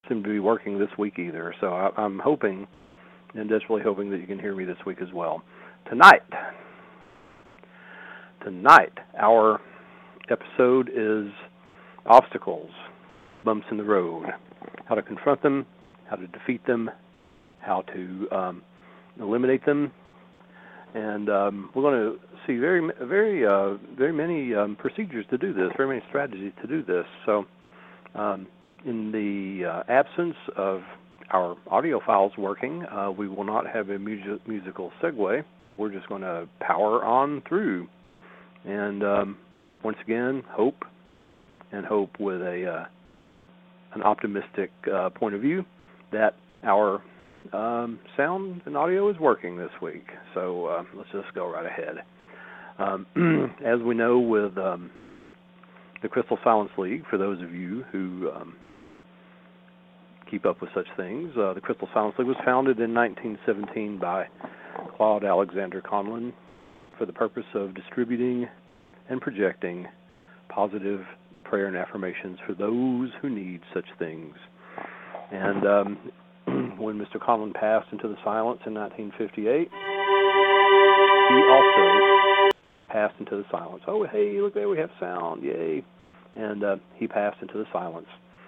seem to be working this week either. So I'm hoping and desperately hoping that you can hear me this week as well. Tonight, our episode is obstacles, bumps in the road, how to confront them, how to defeat them, how to eliminate them, and we're going to see very many procedures to do this, very many strategies to do this. So, in the absence of our audio files working, we will not have a musical segue. We're just going to power on through, and once again, hope with an optimistic point of view that our sound and audio is working this week. So let's just go right ahead. As we know with the Crystal Silence League, for those of you who keep up with such things, the Crystal Silence League was founded in 1917 by Claude Alexander Conlon for the purpose of distributing and projecting positive prayer and affirmations for those who need such things. And when Mr. Conlon passed into the silence in 1958, he also passed into the silence. Oh, hey, look there, we have sound, yay. And he passed into the silence,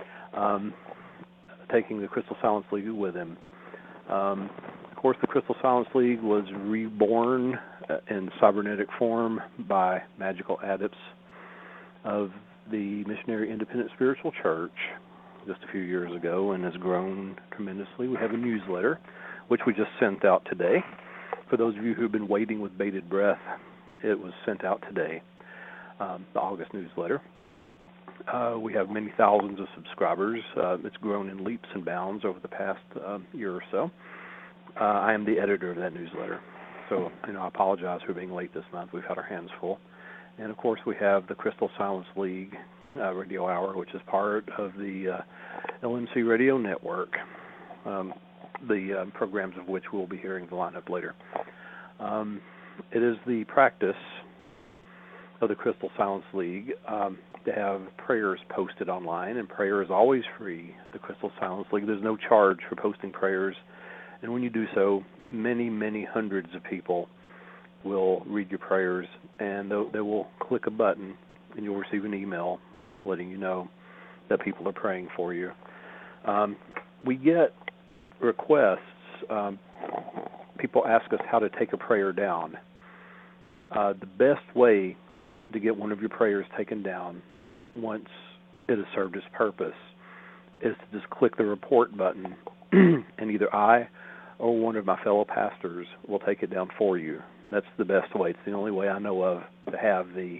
taking the Crystal Silence League with him. Of course, the Crystal Silence League was reborn in cybernetic form by magical adepts of the Missionary Independent Spiritual Church just a few years ago, and has grown tremendously. We have a newsletter, which we just sent out today. For those of you who have been waiting with bated breath, it was sent out today, the August newsletter. We have many thousands of subscribers. It's grown in leaps and bounds over the past year or so. I am the editor of that newsletter, so I apologize for being late this month. We've had our hands full. And, of course, we have the Crystal Silence League radio hour, which is part of the LMC Radio Network, the programs of which we'll be hearing the lineup later. It is the practice of the Crystal Silence League to have prayers posted online, and prayer is always free. The Crystal Silence League, there's no charge for posting prayers, and when you do so, many, many hundreds of people will read your prayers, and they will click a button, and you'll receive an email letting you know that people are praying for you. We get requests. People ask us how to take a prayer down. The best way to get one of your prayers taken down once it has served its purpose is to just click the report button, and either I or one of my fellow pastors will take it down for you. That's the best way. It's the only way I know of to have the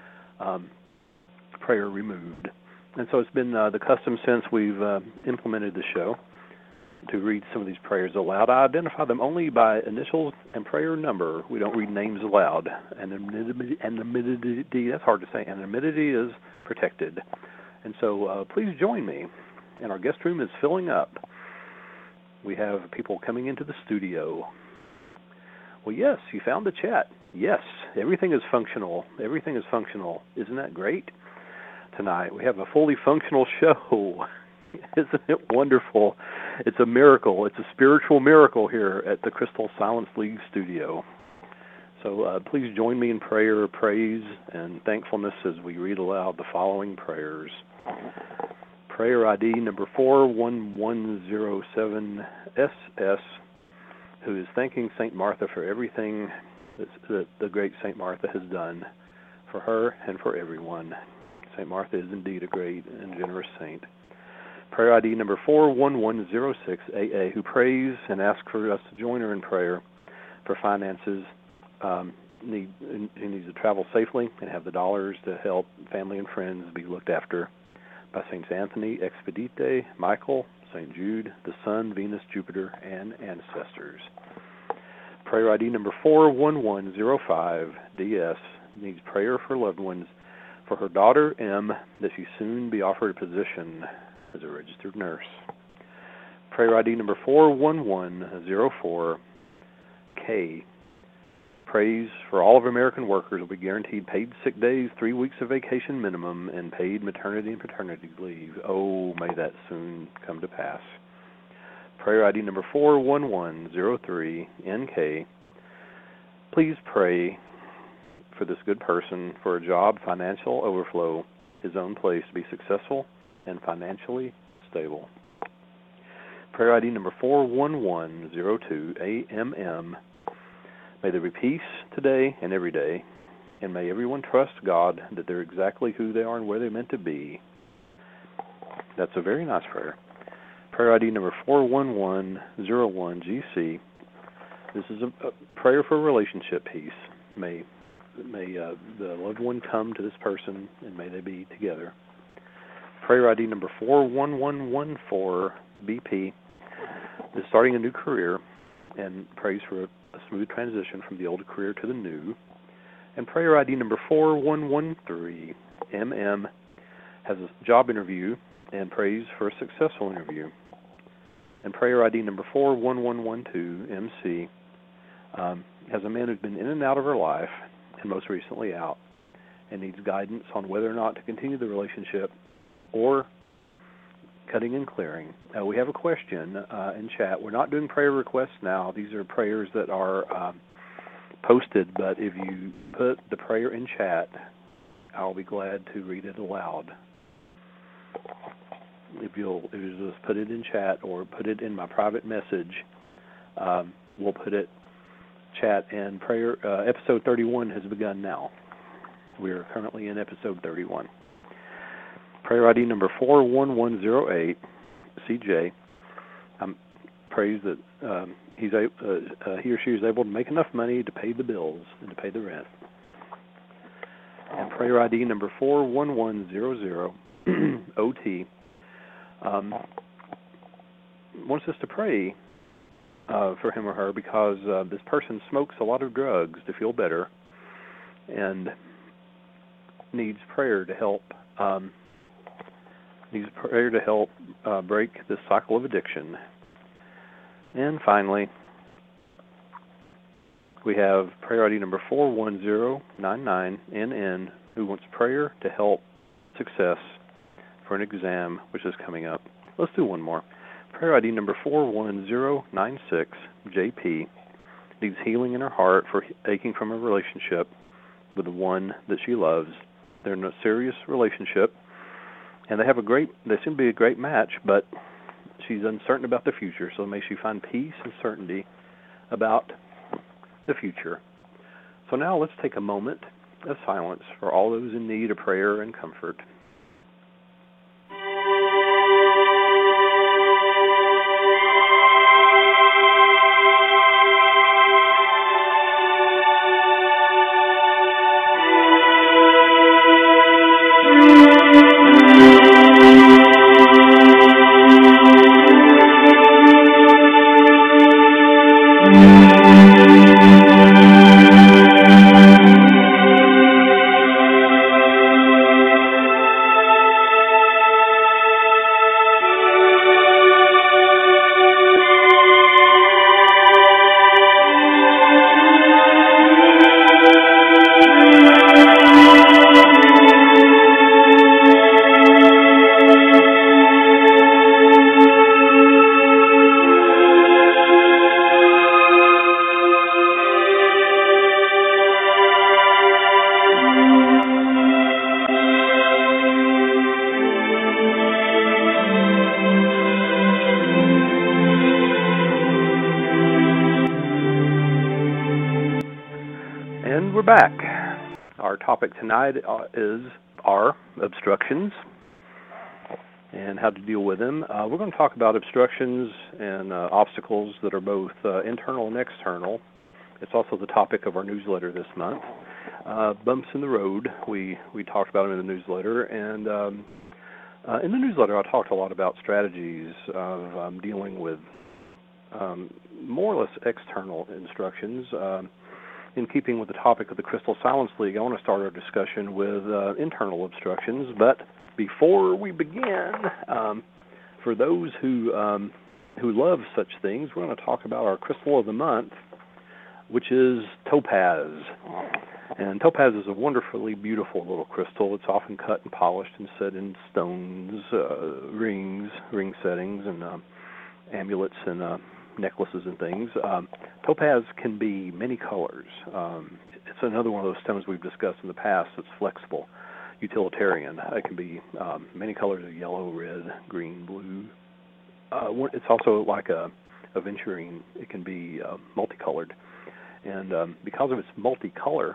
prayer removed. And so it's been the custom since we've implemented the show to read some of these prayers aloud. I identify them only by initials and prayer number. We don't read names aloud. Anonymity, that's hard to say. Anonymity is protected. And so please join me. And our guest room is filling up. We have people coming into the studio. Well, yes, you found the chat. Yes, everything is functional. Everything is functional. Isn't that great? Tonight we have a fully functional show. Isn't it wonderful? It's a miracle. It's a spiritual miracle here at the Crystal Silence League studio. So please join me in prayer, praise, and thankfulness as we read aloud the following prayers. Prayer ID number 41107SS, who is thanking St. Martha for everything that the great St. Martha has done for her and for everyone. St. Martha is indeed a great and generous saint. Prayer ID number 41106AA, who prays and asks for us to join her in prayer for finances. He needs to travel safely and have the dollars to help family and friends be looked after by Saints Anthony, Expedite, Michael, St. Jude, the Sun, Venus, Jupiter, and ancestors. Prayer ID number 41105DS needs prayer for loved ones for her daughter, M, that she soon be offered a position as a registered nurse. Prayer ID number 41104K prays for all of American workers will be guaranteed paid sick days, 3 weeks of vacation minimum, and paid maternity and paternity leave. Oh, may that soon come to pass. Prayer ID number 41103NK. Please pray for this good person for a job, financial overflow, his own place to be successful and financially stable. Prayer ID number 41102AMM. May there be peace today and every day, and may everyone trust God that they're exactly who they are and where they're meant to be. That's a very nice prayer. Prayer ID number 41101GC. This is a prayer for relationship peace. May the loved one come to this person, and may they be together. Prayer ID number 41114BP is starting a new career and prays for a smooth transition from the old career to the new. And prayer ID number 4113MM has a job interview and prays for a successful interview. And prayer ID number 41112MC has a man who's been in and out of her life, and most recently out, and needs guidance on whether or not to continue the relationship or cutting and clearing. We have a question in chat. We're not doing prayer requests now. These are prayers that are posted, but if you put the prayer in chat, I'll be glad to read it aloud. If you'll just put it in chat or put it in my private message, we'll put it chat, and prayer. Episode 31 has begun now. We are currently in episode 31. Prayer ID number 41108, CJ, prays that he or she is able to make enough money to pay the bills and to pay the rent. And prayer ID number 41100, OT, wants us to pray for him or her because this person smokes a lot of drugs to feel better and needs prayer to help. Break this cycle of addiction. And finally, we have prayer ID number 41099NN, who wants prayer to help success for an exam which is coming up. Let's do one more. Prayer ID number 41096JP needs healing in her heart for aching from a relationship with the one that she loves. They're in a serious relationship, and they seem to be a great match, but she's uncertain about the future, so may she find peace and certainty about the future. So now let's take a moment of silence for all those in need of prayer and comfort. And we're back. Our topic tonight are obstructions and how to deal with them. We're going to talk about obstructions and obstacles that are both internal and external. It's also the topic of our newsletter this month. Bumps in the road, we talked about them in the newsletter, and in the newsletter I talked a lot about strategies of dealing with more or less external instructions. In keeping with the topic of the Crystal Silence League, I want to start our discussion with internal obstructions. But before we begin, for those who love such things, we're going to talk about our Crystal of the Month. which is topaz. And topaz is a wonderfully beautiful little crystal. It's often cut and polished and set in stones, ring settings, and amulets and necklaces and things. Topaz can be many colors. It's another one of those stones we've discussed in the past that's flexible, utilitarian. It can be many colors of yellow, red, green, blue. It's also like a aventurine. It can be multicolored. And because of its multicolor,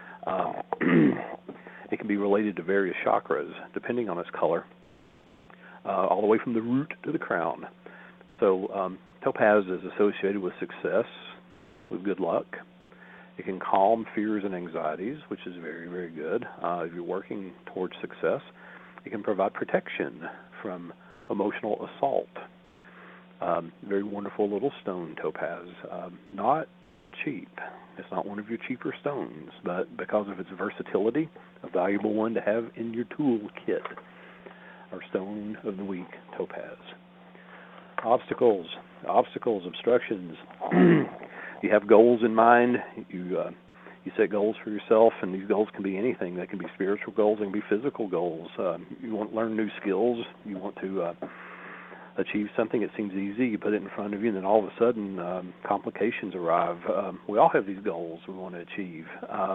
it can be related to various chakras, depending on its color, all the way from the root to the crown. So topaz is associated with success, with good luck. It can calm fears and anxieties, which is very, very good if you're working towards success. It can provide protection from emotional assault. Very wonderful little stone, topaz. Not cheap. It's not one of your cheaper stones, but because of its versatility, a valuable one to have in your toolkit. Our stone of the week, topaz. Obstacles, obstructions. You have goals in mind. You set goals for yourself, and these goals can be anything. They can be spiritual goals, they can be physical goals. You want to learn new skills. You want to achieve something that seems easy. You put it in front of you, and then all of a sudden complications arrive. We all have these goals we want to achieve.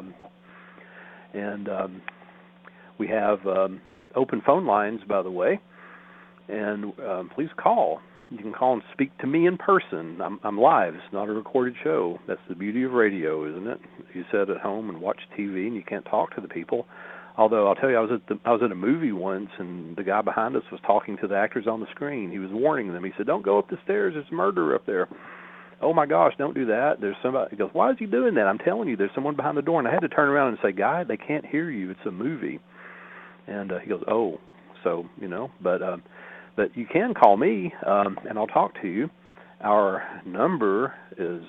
And we have open phone lines, by the way, and please call. You can call and speak to me in person. I'm live. It's not a recorded show. That's the beauty of radio, isn't it? You sit at home and watch TV, and you can't talk to the people. Although I'll tell you, I was at a movie once, and the guy behind us was talking to the actors on the screen. He was warning them. He said, "Don't go up the stairs. There's a murderer up there." Oh my gosh, don't do that. There's somebody. He goes, "Why is he doing that?" I'm telling you, there's someone behind the door. And I had to turn around and say, "Guy, they can't hear you. It's a movie." And he goes, "Oh, so but you can call me, and I'll talk to you. Our number is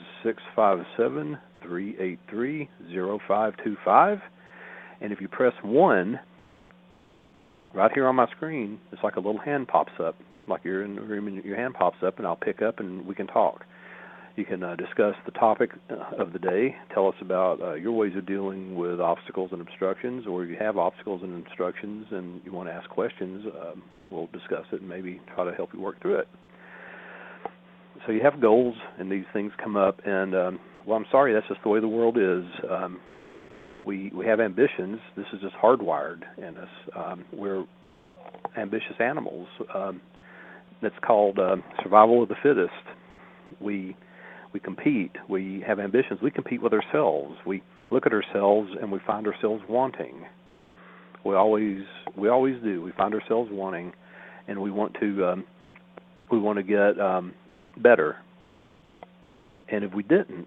657-383-0525. And if you press 1, right here on my screen, it's like a little hand pops up, like you're in the room and your hand pops up, and I'll pick up and we can talk. You can discuss the topic of the day, tell us about your ways of dealing with obstacles and obstructions, or if you have obstacles and obstructions and you want to ask questions, we'll discuss it and maybe try to help you work through it. So you have goals, and these things come up, and, well, I'm sorry, that's just the way the world is. We have ambitions. This is just hardwired in us. We're ambitious animals. That's called survival of the fittest. We compete. We have ambitions. We compete with ourselves. We look at ourselves and we find ourselves wanting. We always do. We find ourselves wanting, and we want to get better. And if we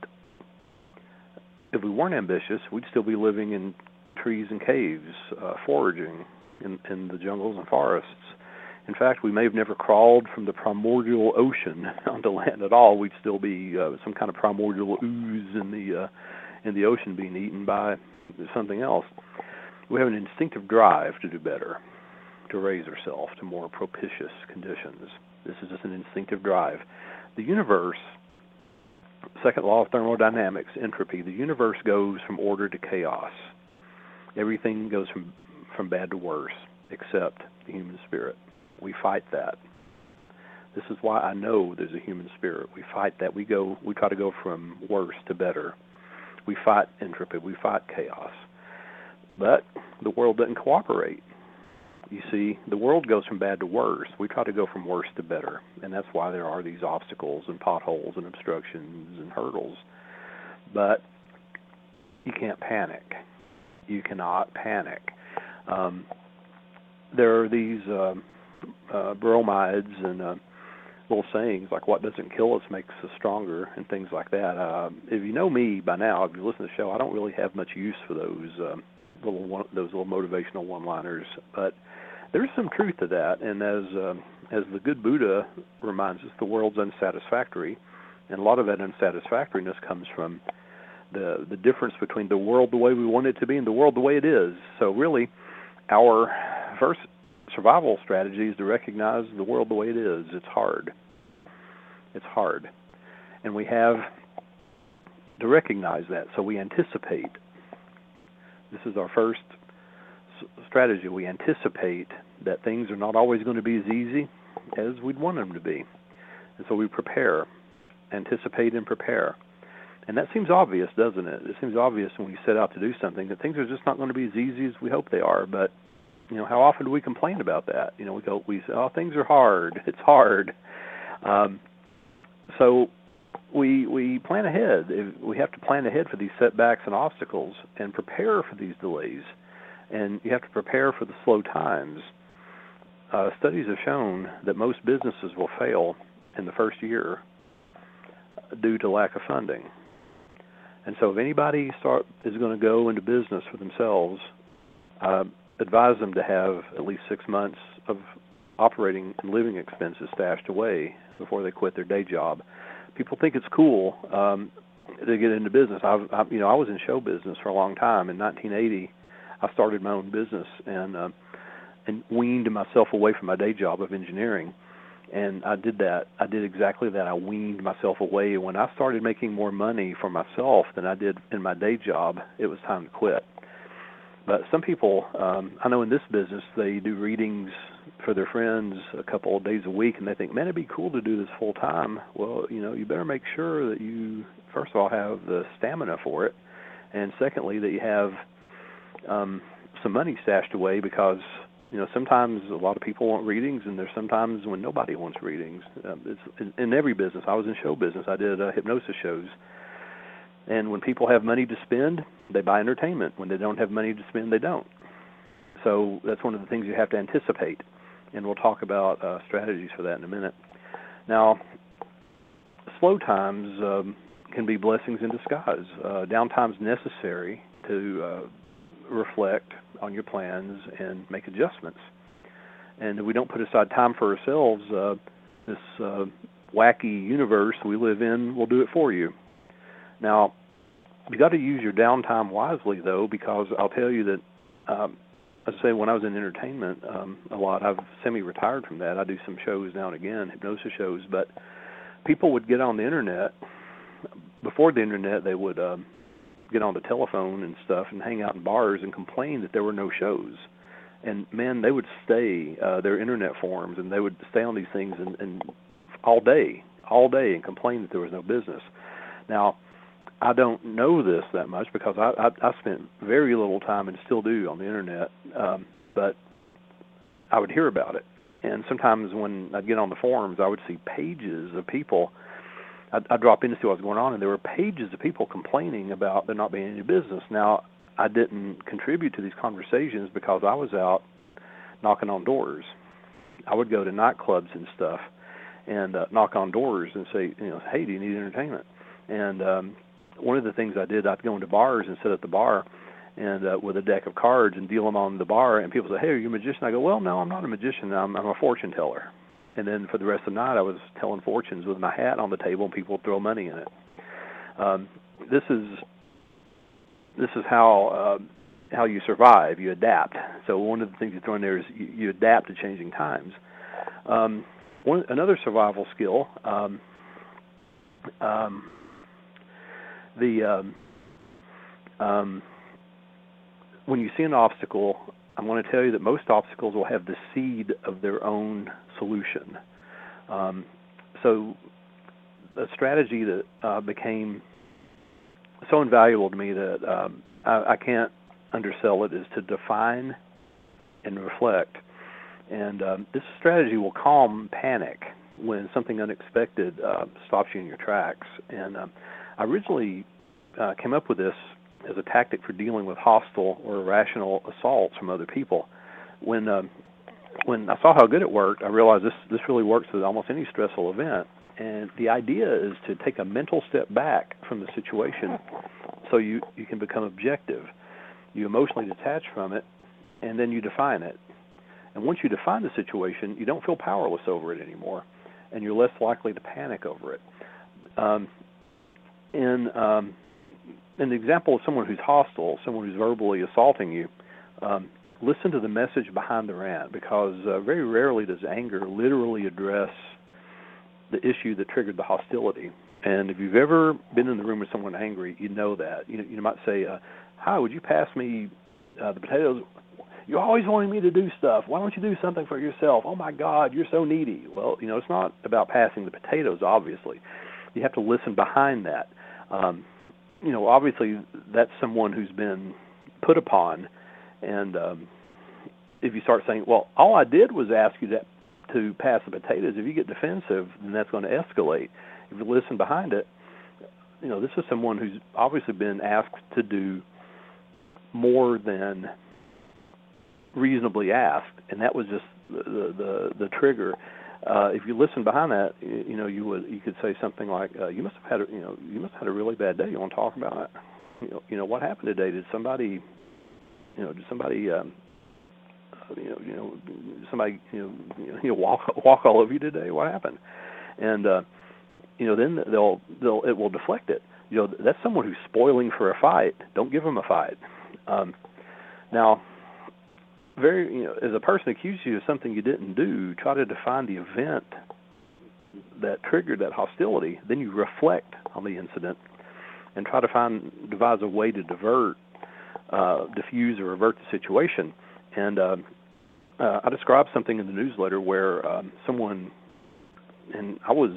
weren't ambitious, we'd still be living in trees and caves, foraging in the jungles and forests. In fact, we may have never crawled from the primordial ocean onto land at all. We'd still be some kind of primordial ooze in the ocean being eaten by something else. We have an instinctive drive to do better, to raise ourselves to more propitious conditions. This is just an instinctive drive. The universe, second law of thermodynamics, entropy, the universe goes from order to chaos. Everything goes from bad to worse, except the human spirit. We fight that. This is why I know there's a human spirit. We fight that. We try to go from worse to better. We fight entropy. We fight chaos. But the world doesn't cooperate. You see, the world goes from bad to worse. We try to go from worse to better, and that's why there are these obstacles and potholes and obstructions and hurdles. But you can't panic. You cannot panic. There are these bromides and little sayings like "what doesn't kill us makes us stronger" and things like that. If you know me by now, if you listen to the show, I don't really have much use for those little motivational one-liners, but there's some truth to that. And as the good Buddha reminds us, the world's unsatisfactory, and a lot of that unsatisfactoriness comes from the difference between the world the way we want it to be and the world the way it is. So really, our first survival strategy is to recognize the world the way it is. It's hard. It's hard. And we have to recognize that. So we anticipate. This is our first strategy. We anticipate that things are not always going to be as easy as we'd want them to be. And so we prepare, anticipate and prepare. And that seems obvious, doesn't it? It seems obvious when we set out to do something that things are just not going to be as easy as we hope they are. But, how often do we complain about that? We say, oh, things are hard. It's hard. So we plan ahead. We have to plan ahead for these setbacks and obstacles and prepare for these delays. And you have to prepare for the slow times. Studies have shown that most businesses will fail in the first year due to lack of funding. And so if anybody is going to go into business for themselves, advise them to have at least 6 months of operating and living expenses stashed away before they quit their day job. People think it's cool to get into business. I was in show business for a long time. In 1980, I started my own business and weaned myself away from my day job of engineering. And I did that. I did exactly that. I weaned myself away. When I started making more money for myself than I did in my day job, it was time to quit. But some people, I know in this business, they do readings for their friends a couple of days a week, and they think, man, it'd be cool to do this full time. Well, you better make sure that you, first of all, have the stamina for it, and secondly, that you have some money stashed away because, sometimes a lot of people want readings, and there's sometimes when nobody wants readings. It's in every business. I was in show business. I did hypnosis shows. And when people have money to spend, they buy entertainment. When they don't have money to spend, they don't. So that's one of the things you have to anticipate. And we'll talk about strategies for that in a minute. Now, slow times can be blessings in disguise. Downtime's necessary to reflect on your plans and make adjustments. And if we don't put aside time for ourselves, this wacky universe we live in will do it for you. Now, you got to use your downtime wisely, though, because I'll tell you that, as I say, when I was in entertainment a lot, I've semi-retired from that. I do some shows now and again, hypnosis shows, but people would get on the Internet. Before the Internet, they would get on the telephone and stuff and hang out in bars and complain that there were no shows. And, man, they would stay, their Internet forums, and they would stay on these things and all day and complain that there was no business. Now, I don't know this that much because I spent very little time and still do on the Internet, but I would hear about it. And sometimes when I'd get on the forums, I would see pages of people. I'd drop in to see what was going on, and there were pages of people complaining about there not being any business. Now, I didn't contribute to these conversations because I was out knocking on doors. I would go to nightclubs and stuff and knock on doors and say, hey, do you need entertainment? And one of the things I did, I'd go into bars and sit at the bar and with a deck of cards and deal them on the bar, and people say, hey, are you a magician? I go, well, no, I'm not a magician. I'm a fortune teller. And then for the rest of the night, I was telling fortunes with my hat on the table, and people would throw money in it. This is how you survive. You adapt. So one of the things you throw in there is you adapt to changing times. Another survival skill. When you see an obstacle, I'm going to tell you that most obstacles will have the seed of their own solution. So a strategy that became so invaluable to me that I can't undersell it is to define and reflect. And this strategy will calm panic when something unexpected stops you in your tracks. And I originally came up with this as a tactic for dealing with hostile or irrational assaults from other people. When I saw how good it worked, I realized this really works with almost any stressful event. And the idea is to take a mental step back from the situation so you can become objective. You emotionally detach from it, and then you define it. And once you define the situation, you don't feel powerless over it anymore, and you're less likely to panic over it. An example of someone who's hostile, someone who's verbally assaulting you, listen to the message behind the rant, because very rarely does anger literally address the issue that triggered the hostility. And if you've ever been in the room with someone angry, you know that. You might say, hi, would you pass me the potatoes? You're always wanting me to do stuff. Why don't you do something for yourself? Oh, my God, you're so needy. Well, it's not about passing the potatoes, obviously. You have to listen behind that. Obviously, that's someone who's been put upon. And if you start saying, well, all I did was ask you to pass the potatoes, if you get defensive, then that's going to escalate. If you listen behind it, this is someone who's obviously been asked to do more than reasonably asked, and that was just the trigger. If you listen behind that, you could say something like, you must have had a really bad day. You want to talk about it? What happened today? Did somebody walk all over you today? What happened? And then it will deflect it. That's someone who's spoiling for a fight. Don't give them a fight. Now, as a person accuses you of something you didn't do, try to define the event that triggered that hostility. Then you reflect on the incident and try to devise a way to diffuse or avert the situation. And I described something in the newsletter where someone, and I was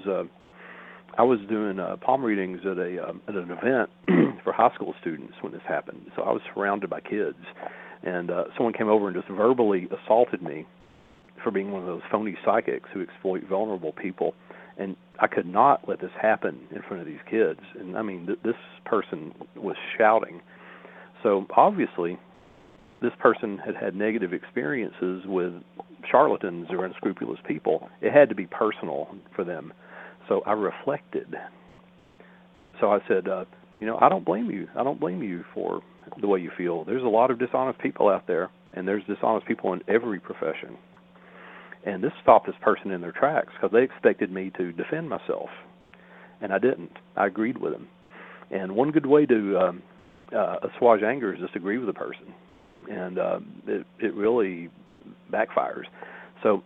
doing palm readings at an event for high school students when this happened. So I was surrounded by kids, and someone came over and just verbally assaulted me for being one of those phony psychics who exploit vulnerable people. And I could not let this happen in front of these kids. And I mean, this person was shouting. So obviously, this person had negative experiences with charlatans or unscrupulous people. It had to be personal for them. So I reflected. So I said, I don't blame you. I don't blame you for the way you feel. There's a lot of dishonest people out there, and there's dishonest people in every profession. And this stopped this person in their tracks because they expected me to defend myself, and I didn't. I agreed with them. And one good way to assuage anger is just agree with the person, and it really backfires. So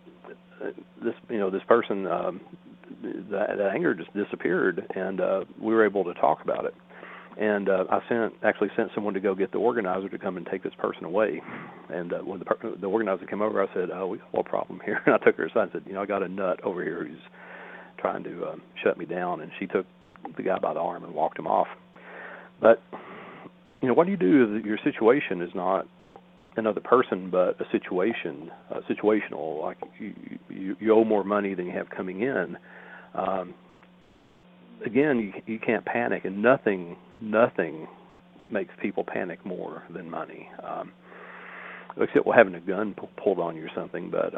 this person, that anger just disappeared, and we were able to talk about it. And I actually sent someone to go get the organizer to come and take this person away. And when the organizer came over, I said, we got a little problem here. And I took her aside and said, I got a nut over here who's trying to shut me down. And she took the guy by the arm and walked him off. But, what do you do if your situation is not another person but a situation, situational, like you owe more money than you have coming in? Again, you can't panic, and nothing makes people panic more than money, except having a gun pulled on you or something. But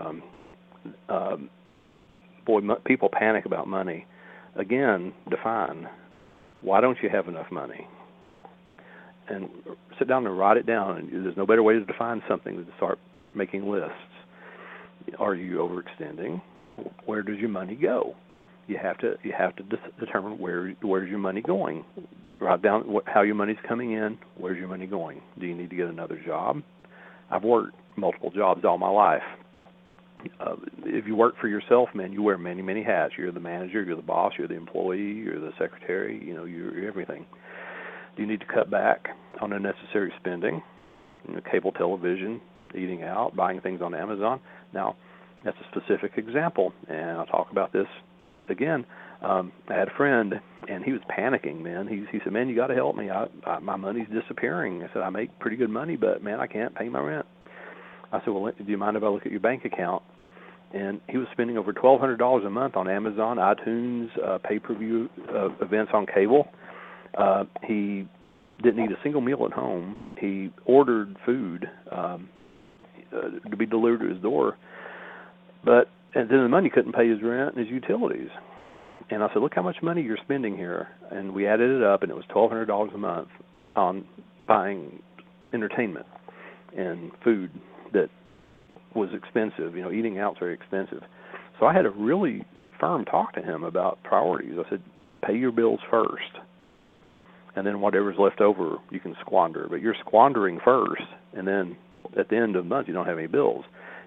people panic about money. Again, define, why don't you have enough money? And sit down and write it down. And there's no better way to define something than to start making lists. Are you overextending? Where does your money go? You have to determine where's your money going. Write down how your money's coming in. Where's your money going? Do you need to get another job? I've worked multiple jobs all my life. If you work for yourself, man, you wear many, many hats. You're the manager, you're the boss, you're the employee, you're the secretary. You're everything. Do you need to cut back on unnecessary spending? Cable television, eating out, buying things on Amazon. Now, that's a specific example, and I'll talk about this again. I had a friend, and he was panicking, man. He said, man, you got to help me. My money's disappearing. I said, I make pretty good money, but, man, I can't pay my rent. I said, well, do you mind if I look at your bank account? And he was spending over $1,200 a month on Amazon, iTunes, pay-per-view events on cable. He didn't eat a single meal at home. He ordered food to be delivered to his door, and then the money couldn't pay his rent and his utilities. And I said, look how much money you're spending here. And we added it up, and it was $1,200 a month on buying entertainment and food that was expensive. Eating out's very expensive. So I had a really firm talk to him about priorities. I said, pay your bills first, and then whatever's left over you can squander. But you're squandering first, and then at the end of the month you don't have any bills.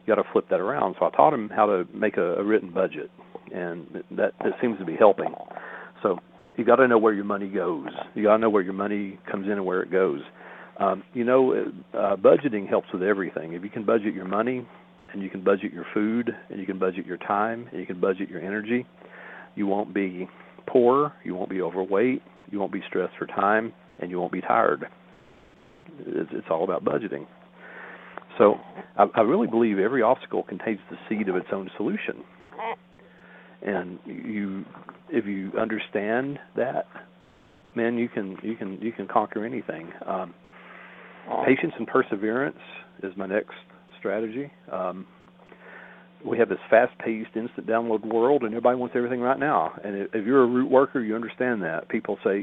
you got to flip that around. So I taught him how to make a written budget, and that seems to be helping. So you got to know where your money goes. You got to know where your money comes in and where it goes. Budgeting helps with everything. If you can budget your money, and you can budget your food, and you can budget your time, and you can budget your energy, you won't be poor, you won't be overweight, you won't be stressed for time, and you won't be tired. It's all about budgeting. So I really believe every obstacle contains the seed of its own solution. And if you understand that, man, you can conquer anything. Patience and perseverance is my next strategy. We have this fast-paced, instant download world, and everybody wants everything right now. And if you're a root worker, you understand that. People say,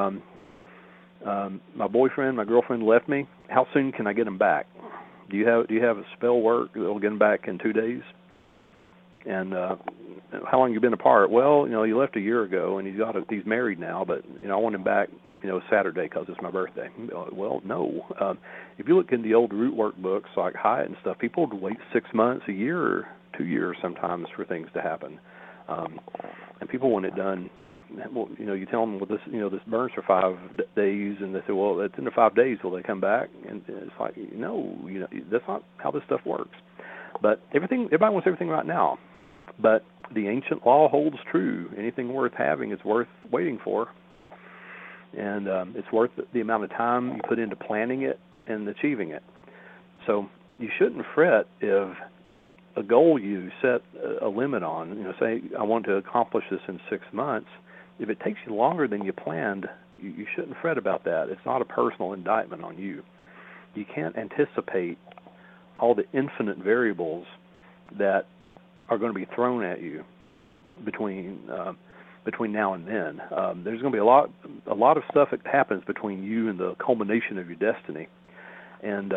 my boyfriend, my girlfriend left me. How soon can I get them back? Do you have a spell work that will get them back in 2 days? And how long you been apart? Well, you left a year ago, and he's married now, but I want him back, Saturday because it's my birthday. Well, no. If you look in the old root work books like Hyatt and stuff, people would wait 6 months, a year, or 2 years sometimes for things to happen. And people want it done. Well, you tell them, well, this burns for 5 days, and they say, well, it's in the 5 days. Will they come back? And it's like, no, that's not how this stuff works. But everybody wants everything right now. But the ancient law holds true. Anything worth having is worth waiting for. And it's worth the amount of time you put into planning it and achieving it. So you shouldn't fret if a goal you set a limit on, say I want to accomplish this in 6 months. If it takes you longer than you planned, you shouldn't fret about that. It's not a personal indictment on you. You can't anticipate all the infinite variables that are going to be thrown at you between now and then. There's going to be a lot of stuff that happens between you and the culmination of your destiny, and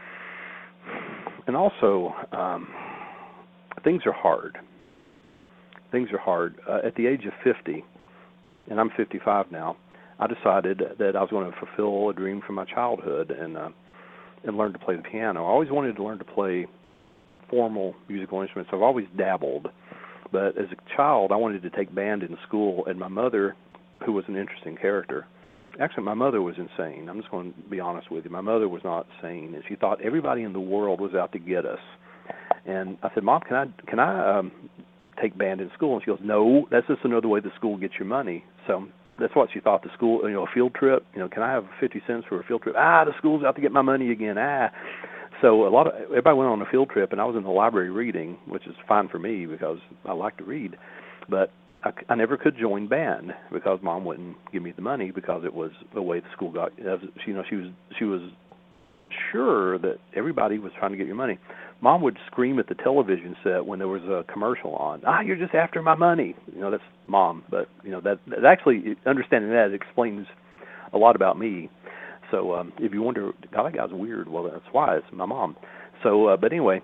also things are hard. Things are hard. At the age of 50, and I'm 55 now, I decided that I was going to fulfill a dream from my childhood and learn to play the piano. I always wanted to learn to play formal musical instruments. I've always dabbled, but as a child, I wanted to take band in school, and my mother, who was an interesting character, actually my mother was insane. I'm just going to be honest with you. My mother was not sane, and she thought everybody in the world was out to get us. And I said, Mom, can I take band in school? And she goes, no, that's just another way the school gets your money. So that's what she thought, the school, a field trip, can I have 50 cents for a field trip? The school's out to get my money again. So everybody went on a field trip, and I was in the library reading, which is fine for me because I like to read. But I never could join band because Mom wouldn't give me the money because it was the way the school got. She was sure that everybody was trying to get your money. Mom would scream at the television set when there was a commercial on. You're just after my money. That's Mom. But that actually, understanding that explains a lot about me. So if you wonder, God, that guy's weird. Well, that's why. It's my mom. So, but anyway,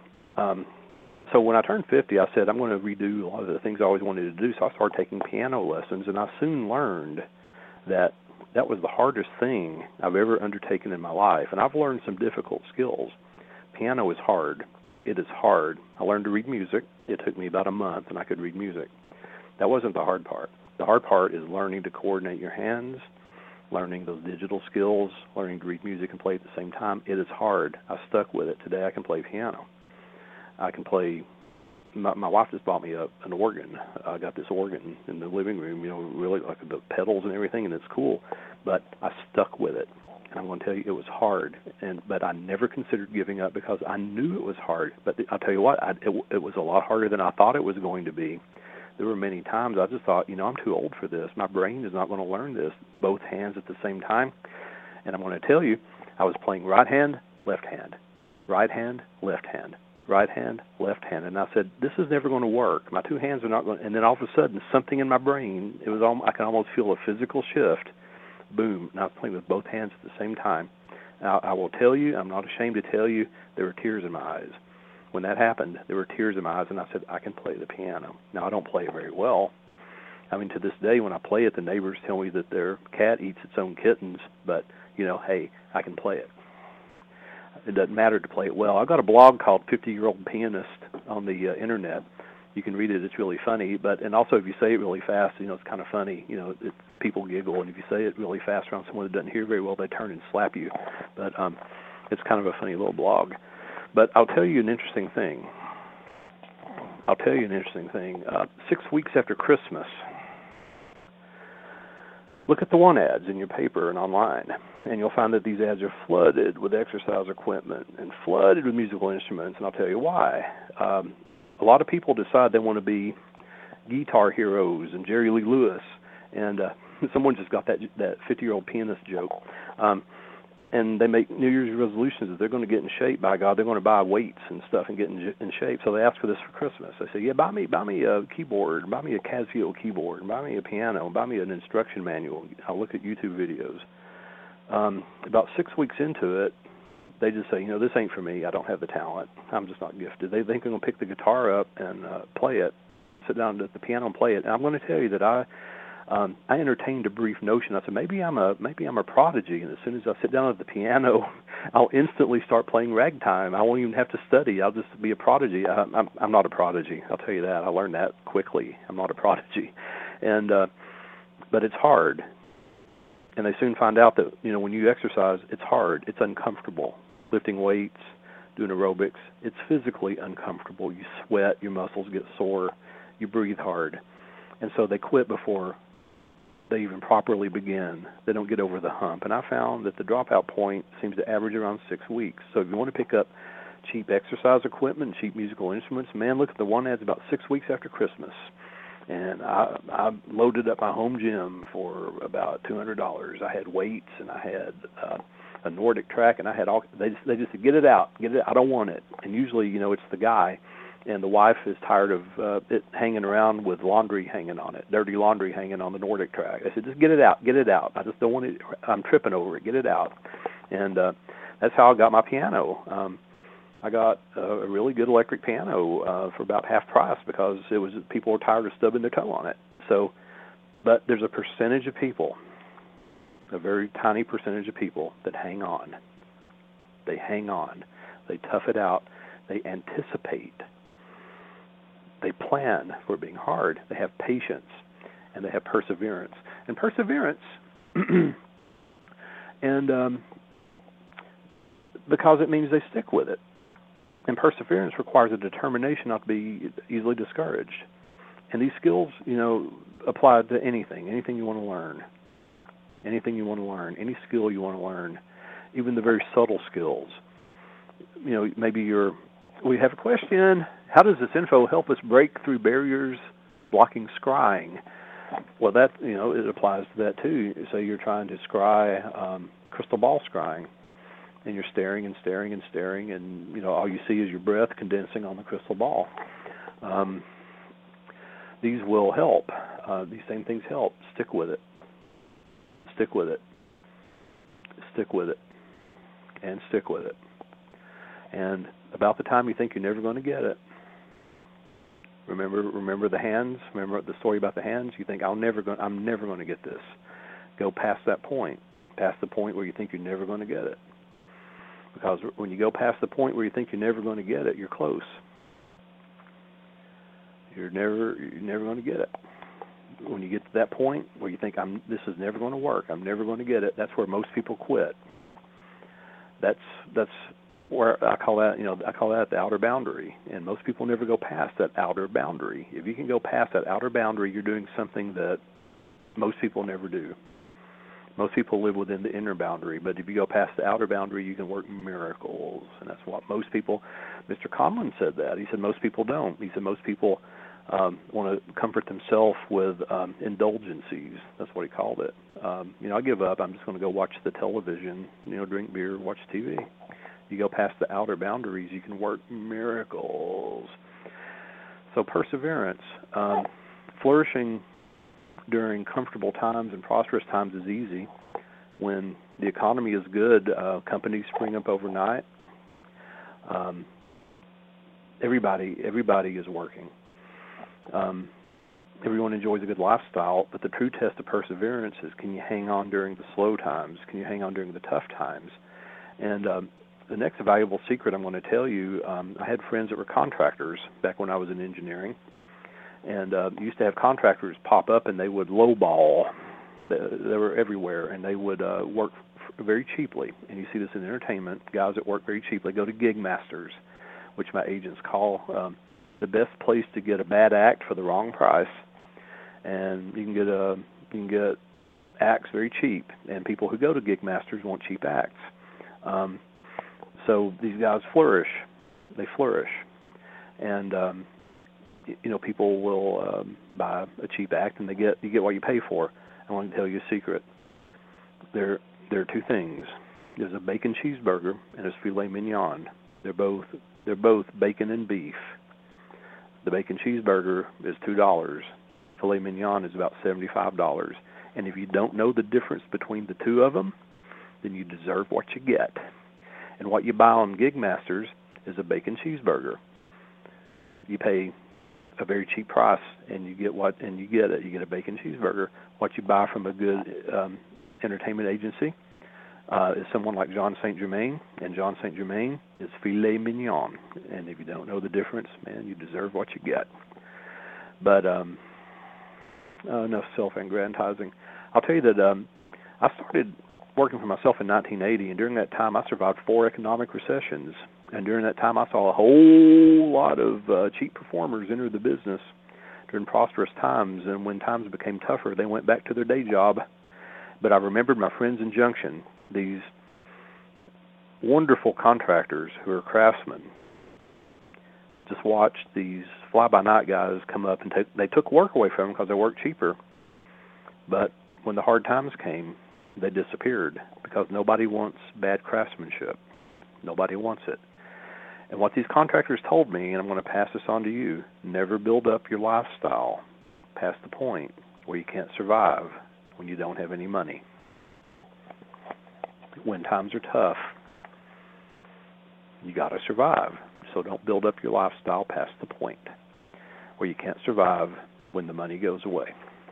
so when I turned 50, I said I'm going to redo a lot of the things I always wanted to do. So I started taking piano lessons, and I soon learned that was the hardest thing I've ever undertaken in my life. And I've learned some difficult skills. Piano is hard. It is hard. I learned to read music. It took me about a month, and I could read music. That wasn't the hard part. The hard part is learning to coordinate your hands, learning those digital skills, learning to read music and play at the same time. It is hard. I stuck with it. Today I can play piano. I can play, my wife just bought me an organ. I got this organ in the living room, really like the pedals and everything, and it's cool. But I stuck with it. And I'm going to tell you, it was hard. But I never considered giving up because I knew it was hard. But I'll tell you what, it was a lot harder than I thought it was going to be. There were many times I just thought, I'm too old for this. My brain is not going to learn this, both hands at the same time. And I'm going to tell you, I was playing right hand, left hand, right hand, left hand, right hand, left hand. And I said, this is never going to work. My two hands are not going to. And then all of a sudden, something in my brain, I can almost feel a physical shift. Boom. And I was playing with both hands at the same time. Now, I will tell you, I'm not ashamed to tell you, there were tears in my eyes. When that happened, there were tears in my eyes, and I said, I can play the piano. Now, I don't play it very well. I mean, to this day, when I play it, the neighbors tell me that their cat eats its own kittens, but, hey, I can play it. It doesn't matter to play it well. I've got a blog called 50-Year-Old Pianist on the internet. You can read it. It's really funny. And also if you say it really fast, it's kind of funny. People giggle, and if you say it really fast around someone that doesn't hear very well, they turn and slap you. But it's kind of a funny little blog. But I'll tell you an interesting thing. 6 weeks after Christmas, look at the one ads in your paper and online, and you'll find that these ads are flooded with exercise equipment and flooded with musical instruments, and I'll tell you why. A lot of people decide they want to be guitar heroes and Jerry Lee Lewis, and someone just got that 50-year-old pianist joke. And they make New Year's resolutions that they're going to get in shape. By God, they're going to buy weights and stuff and get in shape. So they ask for this for Christmas. They say, buy me a keyboard, buy me a Casio keyboard, buy me a piano, buy me an instruction manual. I'll look at YouTube videos. About 6 weeks into it, they just say, this ain't for me. I don't have the talent. I'm just not gifted. They think I'm going to pick the guitar up and play it, sit down at the piano and play it. And I'm going to tell you that I entertained a brief notion. I said, maybe I'm a prodigy, and as soon as I sit down at the piano, I'll instantly start playing ragtime. I won't even have to study. I'll just be a prodigy. I'm not a prodigy. I'll tell you that. I learned that quickly. I'm not a prodigy, but it's hard. And they soon find out that when you exercise, it's hard. It's uncomfortable. Lifting weights, doing aerobics, it's physically uncomfortable. You sweat, your muscles get sore, you breathe hard, and so they quit before they even properly begin. They don't get over the hump. And I found that the dropout point seems to average around 6 weeks. So if you want to pick up cheap exercise equipment, cheap musical instruments, man, look at the one ads about 6 weeks after Christmas. And I loaded up my home gym for about $200. I had weights, and I had a Nordic track, and I had all. They just said, get it out. I don't want it. And usually, it's the guy. And the wife is tired of it hanging around with laundry hanging on it, dirty laundry hanging on the Nordic track. I said, just get it out. I just don't want it. I'm tripping over it. Get it out. And that's how I got my piano. I got a really good electric piano for about half price because people were tired of stubbing their toe on it. So, but there's a percentage of people, a very tiny percentage of people that hang on. They hang on. They tough it out. They anticipate. They plan for it being hard. They have patience, and they have perseverance. And perseverance, and because it means they stick with it. And perseverance requires a determination not to be easily discouraged. And these skills, apply to anything you want to learn. Any skill you want to learn, even the very subtle skills. Maybe we have a question. How does this info help us break through barriers blocking scrying? Well, that, it applies to that too. Say you're trying to scry crystal ball scrying, and you're staring and staring and staring, and all you see is your breath condensing on the crystal ball. These will help. These same things help. Stick with it. Stick with it. Stick with it. And stick with it. And about the time you think you're never going to get it, remember the hands. Remember the story about the hands. You think I'm never going to get this. Go past that point. Past the point where you think you're never going to get it. Because when you go past the point where you think you're never going to get it, you're close. You're never going to get it. When you get to that point where you think this is never going to work, I'm never going to get it, that's where most people quit. That's where I call that the outer boundary, and most people never go past that outer boundary. If you can go past that outer boundary, you're doing something that most people never do. Most people live within the inner boundary, but if you go past the outer boundary, you can work miracles, and that's what most people. Mr. Conlon said that. He said most people don't. He said most people want to comfort themselves with indulgencies. That's what he called it. I give up. I'm just going to go watch the television, drink beer, watch TV. You go past the outer boundaries, you can work miracles. So perseverance, flourishing during comfortable times and prosperous times is easy. When the economy is good, companies spring up overnight. Everybody is working. Everyone enjoys a good lifestyle, but the true test of perseverance is, can you hang on during the slow times? Can you hang on during the tough times? And the next valuable secret I'm going to tell you, I had friends that were contractors back when I was in engineering, and used to have contractors pop up, and they would lowball. They were everywhere, and they would work very cheaply. And you see this in entertainment. Guys that work very cheaply go to gig masters, which my agents call the best place to get a bad act for the wrong price. And you can get acts very cheap, and people who go to gig masters want cheap acts. So these guys flourish. They flourish, and people will buy a cheap act, and you get what you pay for. I want to tell you a secret. There are two things. There's a bacon cheeseburger and there's filet mignon. They're both bacon and beef. The bacon cheeseburger is $2. Filet mignon is about $75. And if you don't know the difference between the two of them, then you deserve what you get. And what you buy on Gig Masters is a bacon cheeseburger. You pay a very cheap price, and you get it. You get a bacon cheeseburger. What you buy from a good entertainment agency is someone like John St. Germain, and John St. Germain is filet mignon. And if you don't know the difference, man, you deserve what you get. But enough self-aggrandizing. I'll tell you that I started working for myself in 1980, and during that time I survived 4 economic recessions. And during that time I saw a whole lot of cheap performers enter the business during prosperous times, and when times became tougher, they went back to their day job. But I remembered my friends in Junction, these wonderful contractors who are craftsmen, just watched these fly-by-night guys come up, and they took work away from them because they worked cheaper. But when the hard times came, they disappeared because nobody wants bad craftsmanship. Nobody wants it. And what these contractors told me, and I'm going to pass this on to you, never build up your lifestyle past the point where you can't survive when you don't have any money. When times are tough, you got to survive. So don't build up your lifestyle past the point where you can't survive when the money goes away.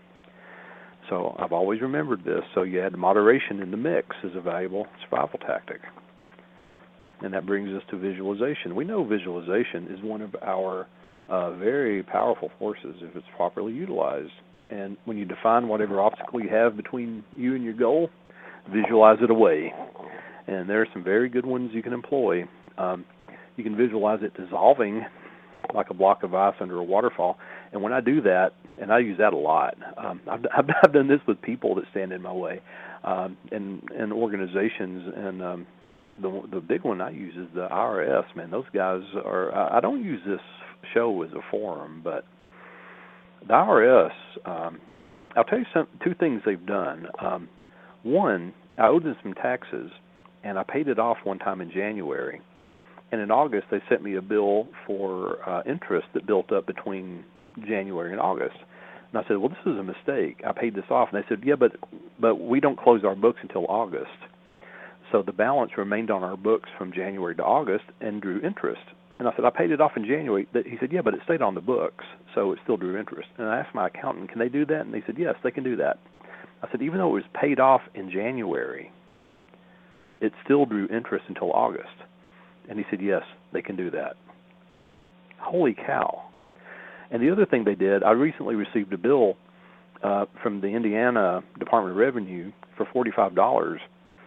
So I've always remembered this. So you add moderation in the mix is a valuable survival tactic. And that brings us to visualization. We know visualization is one of our very powerful forces if it's properly utilized. And when you define whatever obstacle you have between you and your goal, visualize it away. And there are some very good ones you can employ. You can visualize it dissolving like a block of ice under a waterfall. And when I do that, and I use that a lot, I've done this with people that stand in my way, and organizations, and the big one I use is the IRS. Man, those guys are. I don't use this show as a forum, but the IRS. I'll tell you two things they've done. One, I owed them some taxes, and I paid it off one time in January. And in August, they sent me a bill for interest that built up between January and August. And I said, well, this is a mistake. I paid this off. And they said, yeah, but we don't close our books until August. So the balance remained on our books from January to August and drew interest. And I said, I paid it off in January. He said, yeah, but it stayed on the books, so it still drew interest. And I asked my accountant, can they do that? And they said, yes, they can do that. I said, even though it was paid off in January, it still drew interest until August. And he said, yes, they can do that. Holy cow. And the other thing they did, I recently received a bill from the Indiana Department of Revenue for $45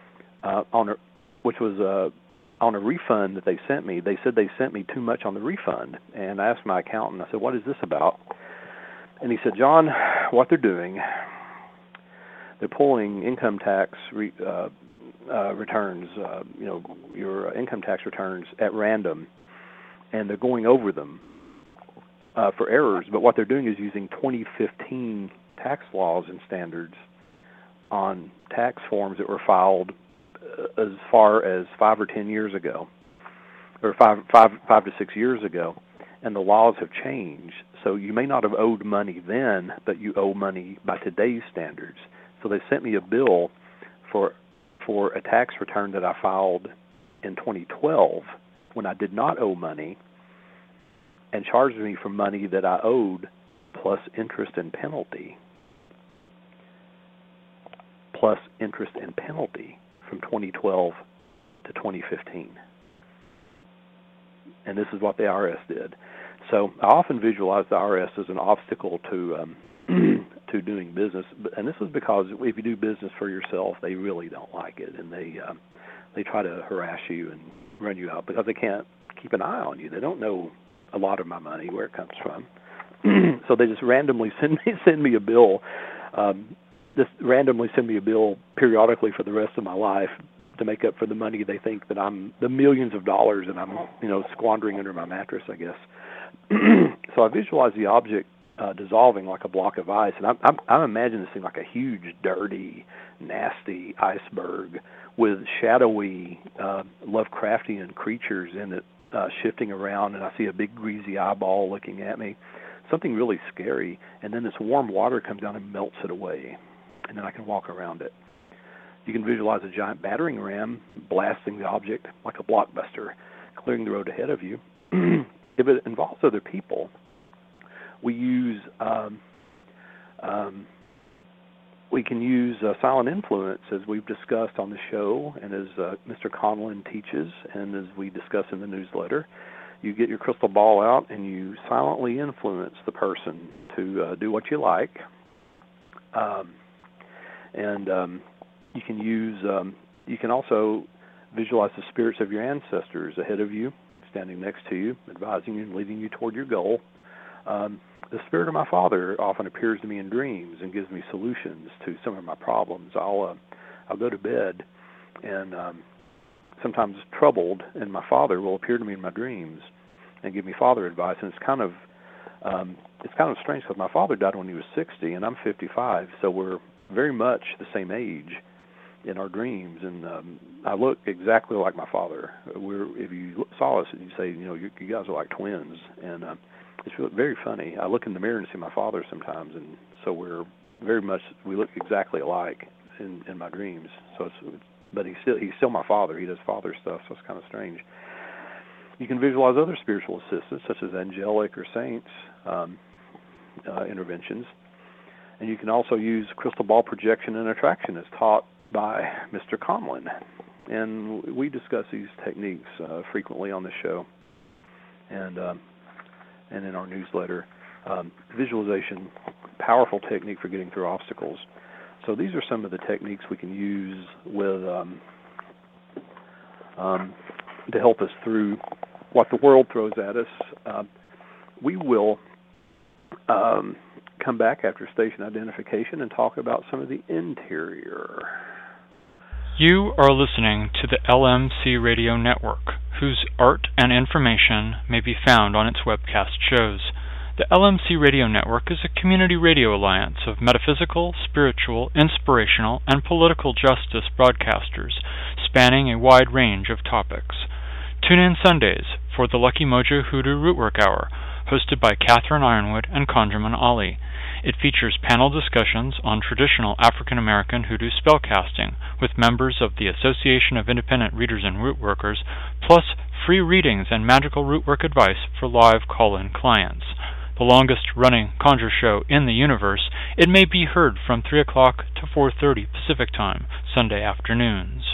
which was on a refund that they sent me. They said they sent me too much on the refund. And I asked my accountant, I said, what is this about? And he said, John, what they're doing, they're pulling income tax returns, your income tax returns at random, and they're going over them for errors. But what they're doing is using 2015 tax laws and standards on tax forms that were filed as far as 5 or 10 years ago, or five to 6 years ago, and the laws have changed. So you may not have owed money then, but you owe money by today's standards. So they sent me a bill for a tax return that I filed in 2012 when I did not owe money, and charged me for money that I owed plus interest and penalty. Plus interest and penalty from 2012 to 2015. and this is what the IRS did. So I often visualize the IRS as an obstacle to to doing business, and this is because if you do business for yourself, they really don't like it, and they try to harass you and run you out because they can't keep an eye on you. They don't know a lot of my money, where it comes from. So they just randomly send me a bill. Just randomly send me a bill periodically for the rest of my life to make up for the money they think that I'm the millions of dollars that I'm squandering under my mattress, I guess. So I visualize the object dissolving like a block of ice, and I'm imagining this thing like a huge, dirty, nasty iceberg with shadowy Lovecraftian creatures in it shifting around, and I see a big greasy eyeball looking at me, something really scary, and then this warm water comes down and melts it away, and then I can walk around it. You can visualize a giant battering ram blasting the object like a blockbuster, clearing the road ahead of you. If it involves other people, we can use silent influence, as we've discussed on the show, and as Mr. Conlon teaches, and as we discuss in the newsletter. You get your crystal ball out and you silently influence the person to do what you like. You can use. You can also visualize the spirits of your ancestors ahead of you, standing next to you, advising you and leading you toward your goal. The spirit of my father often appears to me in dreams and gives me solutions to some of my problems. I'll go to bed and sometimes troubled, and my father will appear to me in my dreams and give me father advice. And it's kind of strange because my father died when he was 60 and I'm 55, so we're very much the same age in our dreams, and I look exactly like my father. If you saw us, you'd say, you guys are like twins, and it's very funny. I look in the mirror and see my father sometimes, and so we look exactly alike in my dreams. So but he's still my father. He does father stuff, so it's kind of strange. You can visualize other spiritual assistants, such as angelic or saints interventions, and you can also use crystal ball projection and attraction as taught by Mr. Conlon, and we discuss these techniques frequently on the show and in our newsletter. Visualization, powerful technique for getting through obstacles. So these are some of the techniques we can use with to help us through what the world throws at us. We will come back after station identification and talk about some of the interior. You are listening to the LMC Radio Network, whose art and information may be found on its webcast shows. The LMC Radio Network is a community radio alliance of metaphysical, spiritual, inspirational, and political justice broadcasters, spanning a wide range of topics. Tune in Sundays for the Lucky Mojo Hoodoo Rootwork Hour, hosted by Catherine Ironwood and Conjurman Ali. It features panel discussions on traditional African American hoodoo spellcasting with members of the Association of Independent Readers and Rootworkers, plus free readings and magical rootwork advice for live call-in clients. The longest-running conjure show in the universe, it may be heard from 3 o'clock to 4:30 Pacific Time, Sunday afternoons.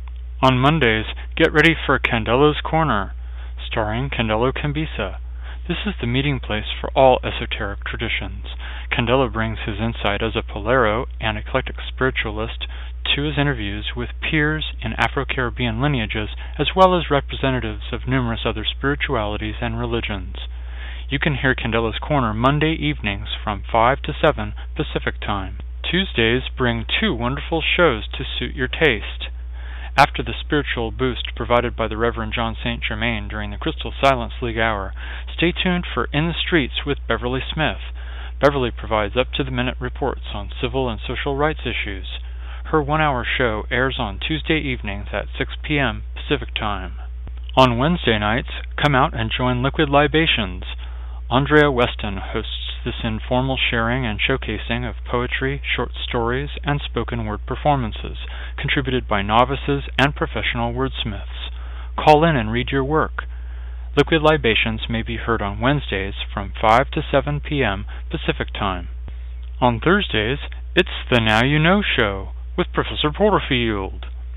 On Mondays, get ready for Candelo's Corner, starring Candelo Cambisa. This is the meeting place for all esoteric traditions. Candelo brings his insight as a Polero and eclectic spiritualist to his interviews with peers in Afro-Caribbean lineages, as well as representatives of numerous other spiritualities and religions. You can hear Candelo's Corner Monday evenings from 5 to 7 Pacific Time. Tuesdays bring 2 wonderful shows to suit your taste. After the spiritual boost provided by the Reverend John St. Germain during the Crystal Silence League Hour, stay tuned for In the Streets with Beverly Smith. Beverly provides up-to-the-minute reports on civil and social rights issues. Her 1-hour show airs on Tuesday evenings at 6 p.m. Pacific Time. On Wednesday nights, come out and join Liquid Libations. Andrea Weston hosts this informal sharing and showcasing of poetry, short stories, and spoken word performances, contributed by novices and professional wordsmiths. Call in and read your work. Liquid Libations may be heard on Wednesdays from 5 to 7 p.m. Pacific Time. On Thursdays, it's the Now You Know Show with Professor Porterfield.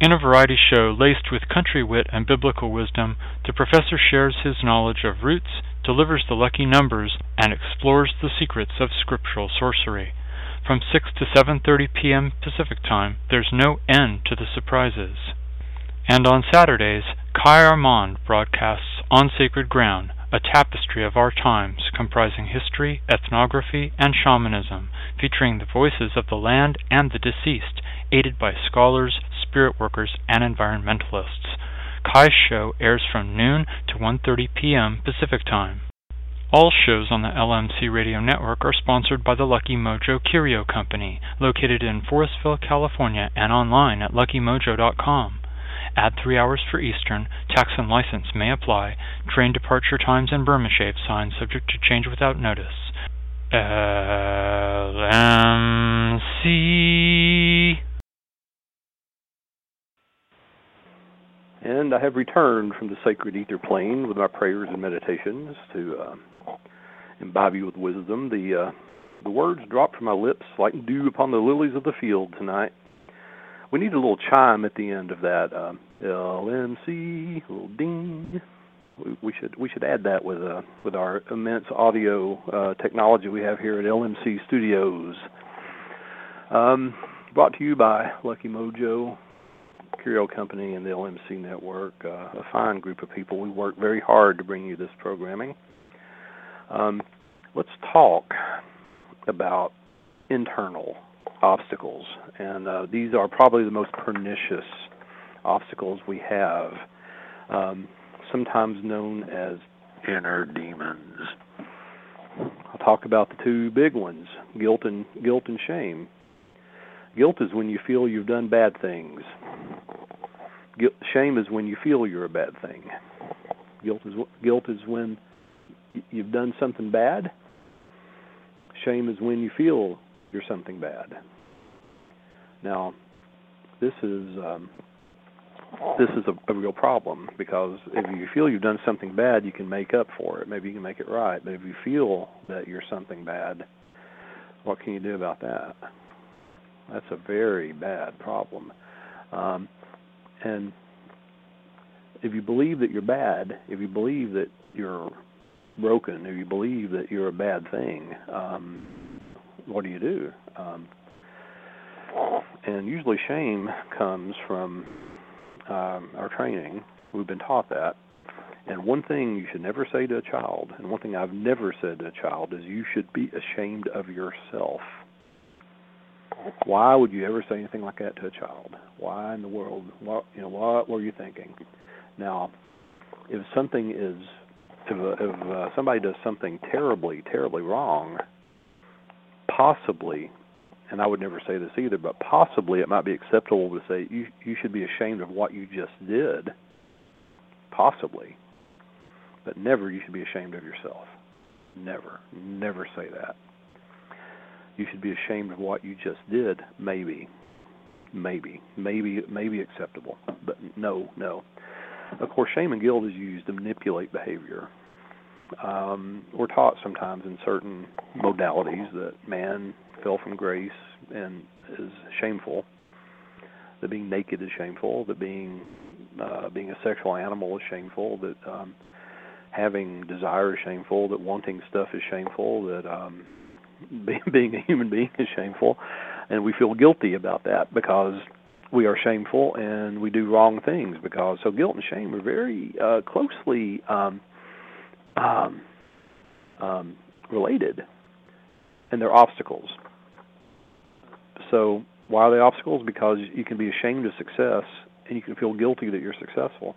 In a variety show laced with country wit and biblical wisdom, the professor shares his knowledge of roots, delivers the lucky numbers, and explores the secrets of scriptural sorcery. From 6 to 7:30 p.m. Pacific Time, there's no end to the surprises. And on Saturdays, Kai Armand broadcasts On Sacred Ground, a tapestry of our times comprising history, ethnography, and shamanism, featuring the voices of the land and the deceased, aided by scholars, spirit workers, and environmentalists. Kai's show airs from noon to 1:30 p.m. Pacific Time. All shows on the LMC Radio Network are sponsored by the Lucky Mojo Curio Company, located in Forestville, California, and online at luckymojo.com. Add 3 hours for Eastern. Tax and license may apply. Train departure times and Burma shave signs subject to change without notice. LMC. And I have returned from the sacred ether plane with my prayers and meditations to imbibe you with wisdom. The words dropped from my lips like dew upon the lilies of the field tonight. We need a little chime at the end of that. LMC, little ding. We should add that with our immense audio technology we have here at LMC Studios. Brought to you by Lucky Mojo Curio Company and the LMC Network, a fine group of people. We work very hard to bring you this programming. Let's talk about internal obstacles, and these are probably the most pernicious obstacles we have, sometimes known as inner demons. I'll talk about the two big ones, guilt and shame. Guilt is when you feel you've done bad things. Shame is when you feel you're a bad thing. Guilt is when you've done something bad. Shame is when you feel you're something bad. Now, this is a real problem, because if you feel you've done something bad, you can make up for it. Maybe you can make it right. But if you feel that you're something bad, what can you do about that? That's a very bad problem. And if you believe that you're bad, if you believe that you're broken, if you believe that you're a bad thing, what do? And usually shame comes from our training. We've been taught that. And one thing you should never say to a child, and one thing I've never said to a child, is you should be ashamed of yourself. Why would you ever say anything like that to a child? Why in the world? What were you thinking? Now, if somebody does something terribly, terribly wrong, possibly, and I would never say this either, but possibly it might be acceptable to say you should be ashamed of what you just did. Possibly. But never you should be ashamed of yourself. Never. Never say that. You should be ashamed of what you just did. Maybe acceptable, but no. Of course, shame and guilt is used to manipulate behavior. We're taught sometimes in certain modalities that man fell from grace and is shameful, that being naked is shameful, that being a sexual animal is shameful, that having desire is shameful, that wanting stuff is shameful, that being a human being is shameful, and we feel guilty about that because we are shameful and we do wrong things. So guilt and shame are very closely related, and they're obstacles. So why are they obstacles? Because you can be ashamed of success and you can feel guilty that you're successful.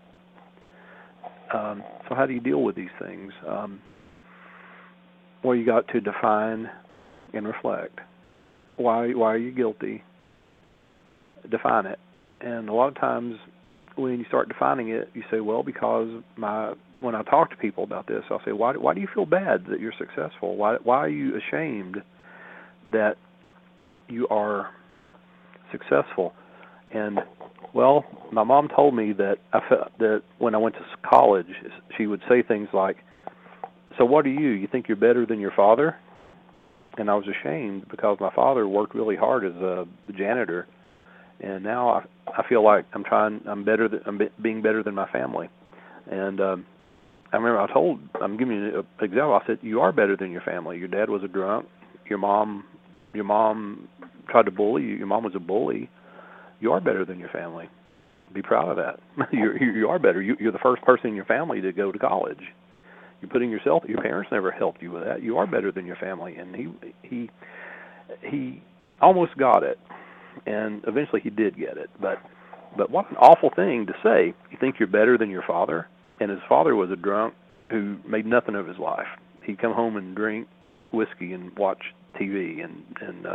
So how do you deal with these things? Well, you got to define and reflect. Why are you guilty? Define it. And a lot of times when you start defining it, you say, well, because when I talk to people about this, I'll say, why do you feel bad that you're successful? Why are you ashamed that you are successful? And, well, my mom told me that I felt that when I went to college, she would say things like, so what are you? You think you're better than your father? And I was ashamed because my father worked really hard as a janitor, And now I feel like I'm being better than my family. And I remember I'm giving you an example. I said, you are better than your family. Your dad was a drunk. Your mom tried to bully you. Your mom was a bully. You are better than your family. Be proud of that. You are better. You're the first person in your family to go to college. You're putting yourself. Your parents never helped you with that. You are better than your family. And he almost got it, and eventually he did get it. But what an awful thing to say. You think you're better than your father, and his father was a drunk who made nothing of his life. He'd come home and drink whiskey and watch TV, and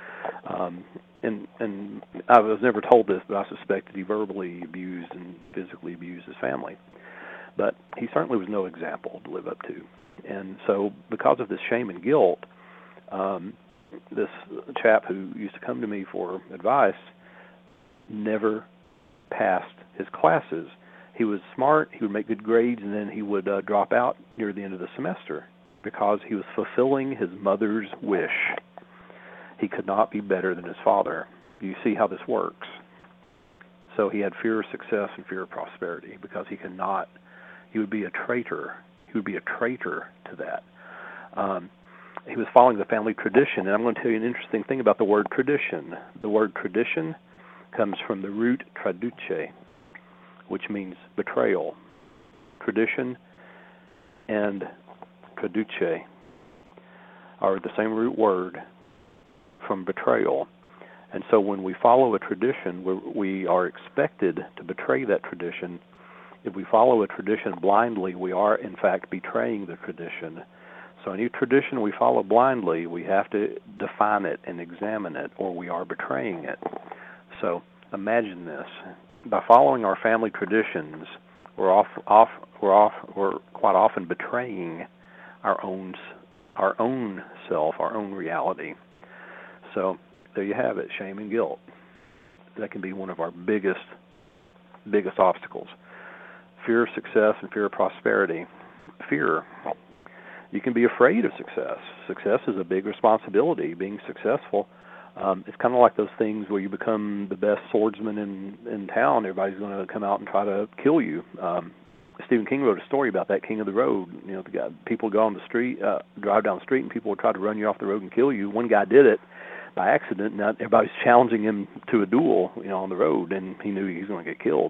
I was never told this, but I suspect that he verbally abused and physically abused his family. But he certainly was no example to live up to. And so because of this shame and guilt, this chap who used to come to me for advice never passed his classes. He was smart, he would make good grades, and then he would drop out near the end of the semester because he was fulfilling his mother's wish. He could not be better than his father. You see how this works. So he had fear of success and fear of prosperity because he would be a traitor. He would be a traitor to that. He was following the family tradition, and I'm going to tell you an interesting thing about the word tradition. The word tradition comes from the root traduce, which means betrayal. Tradition and traduce are the same root word from betrayal. And so when we follow a tradition, we are expected to betray that tradition. If we follow a tradition blindly, we are, in fact, betraying the tradition. So any tradition we follow blindly, we have to define it and examine it, or we are betraying it. So imagine this. By following our family traditions, we're quite often betraying our own self, our own reality. So there you have it, shame and guilt. That can be one of our biggest obstacles. Fear of success and fear of prosperity. Fear. You can be afraid of success. Success is a big responsibility. Being successful, it's kind of like those things where you become the best swordsman in town. Everybody's going to come out and try to kill you. Stephen King wrote a story about that, King of the Road. You know, the guy, people go on the street, drive down the street, and people will try to run you off the road and kill you. One guy did it by accident. Now everybody's challenging him to a duel, on the road, and he knew he was going to get killed.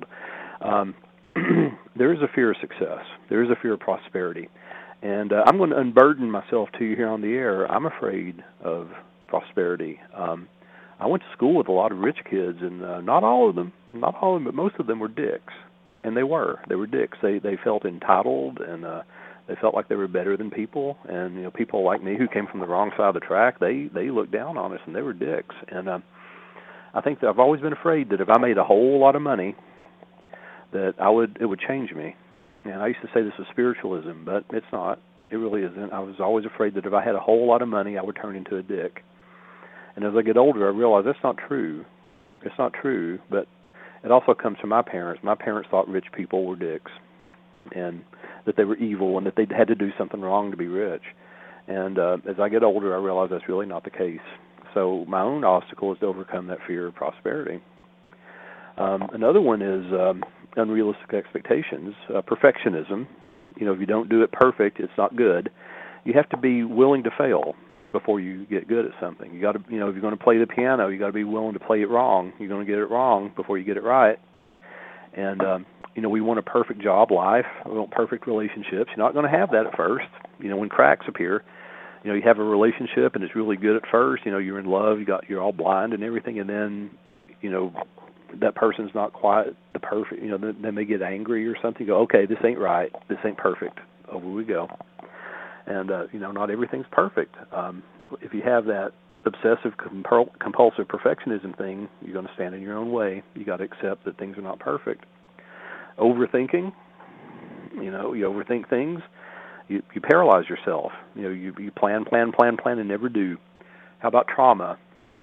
There is a fear of success. There is a fear of prosperity. And I'm going to unburden myself to you here on the air. I'm afraid of prosperity. I went to school with a lot of rich kids, and not all of them, but most of them were dicks. And they were dicks. They felt entitled, and they felt like they were better than people. And people like me who came from the wrong side of the track, they looked down on us, and they were dicks. And I think that I've always been afraid that if I made a whole lot of money, that it would change me. And I used to say this was spiritualism, but it's not. It really isn't. I was always afraid that if I had a whole lot of money, I would turn into a dick. And as I get older, I realize that's not true. It's not true, but it also comes from my parents. My parents thought rich people were dicks, and that they were evil, and that they had to do something wrong to be rich. And as I get older, I realize that's really not the case. So my own obstacle is to overcome that fear of prosperity. Another one is unrealistic expectations, perfectionism. If you don't do it perfect, it's not good. You have to be willing to fail before you get good at something. You got to, if you're going to play the piano, you got to be willing to play it wrong. You're going to get it wrong before you get it right. And we want a perfect job life. We want perfect relationships. You're not going to have that at first. When cracks appear, you have a relationship and it's really good at first. You're in love. You're all blind and everything, and then that person's not quite the perfect, then they get angry or something. You go, okay, this ain't right. This ain't perfect. Over we go. And, not everything's perfect. If you have that obsessive compulsive perfectionism thing, you're going to stand in your own way. You got to accept that things are not perfect. Overthinking, you overthink things. You paralyze yourself. You plan and never do. How about trauma?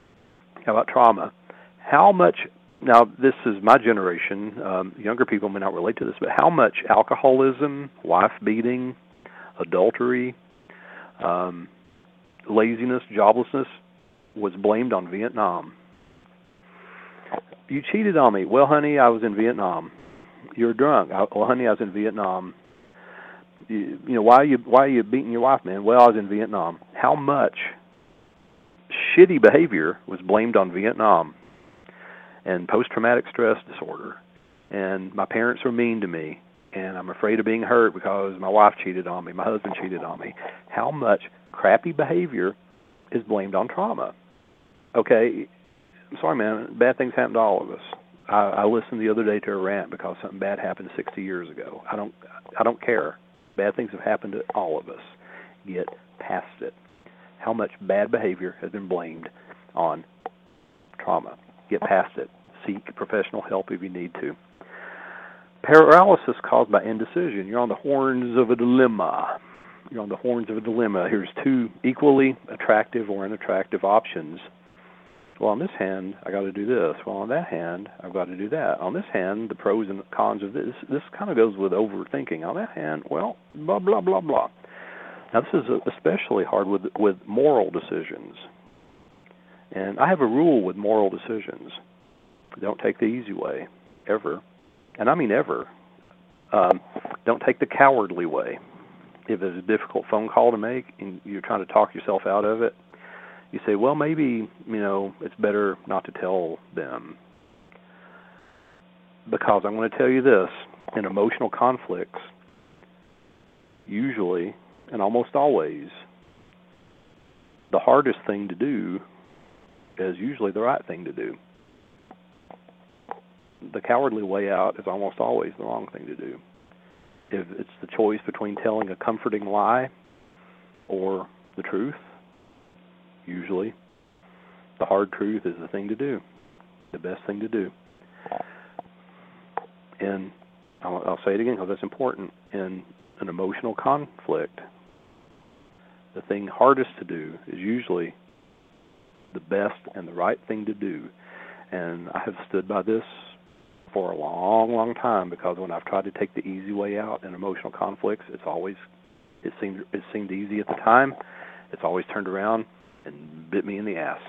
How much... Now, this is my generation. Younger people may not relate to this, but how much alcoholism, wife beating, adultery, laziness, joblessness was blamed on Vietnam? You cheated on me. Well, honey, I was in Vietnam. You're drunk. Well, honey, I was in Vietnam. You know, why are you beating your wife, man? Well, I was in Vietnam. How much shitty behavior was blamed on Vietnam and post-traumatic stress disorder, and my parents were mean to me, and I'm afraid of being hurt because my wife cheated on me, my husband cheated on me. How much crappy behavior is blamed on trauma? Okay, I'm sorry, man, bad things happen to all of us. I listened the other day to a rant because something bad happened 60 years ago. I don't care. Bad things have happened to all of us. Get past it. How much bad behavior has been blamed on trauma? Get past it. Seek professional help if you need to. Paralysis caused by indecision. You're on the horns of a dilemma. You're on the horns of a dilemma. Here's two equally attractive or unattractive options. Well, on this hand, I got to do this. Well, on that hand, I've got to do that. On this hand, the pros and cons of this. This kind of goes with overthinking. On that hand, well, blah, blah, blah, blah. Now, this is especially hard with moral decisions. And I have a rule with moral decisions. Don't take the easy way, ever. And I mean ever. Don't take the cowardly way. If it's a difficult phone call to make and you're trying to talk yourself out of it, you say, well, maybe, it's better not to tell them. Because I'm going to tell you this, in emotional conflicts, usually and almost always, the hardest thing to do is usually the right thing to do. The cowardly way out is almost always the wrong thing to do. If it's the choice between telling a comforting lie or the truth, usually the hard truth is the thing to do, the best thing to do. And I'll say it again because that's important. In an emotional conflict, the thing hardest to do is usually the best and the right thing to do. And I have stood by this for a long, long time, because when I've tried to take the easy way out in emotional conflicts, it seemed easy at the time. It's always turned around and bit me in the ass.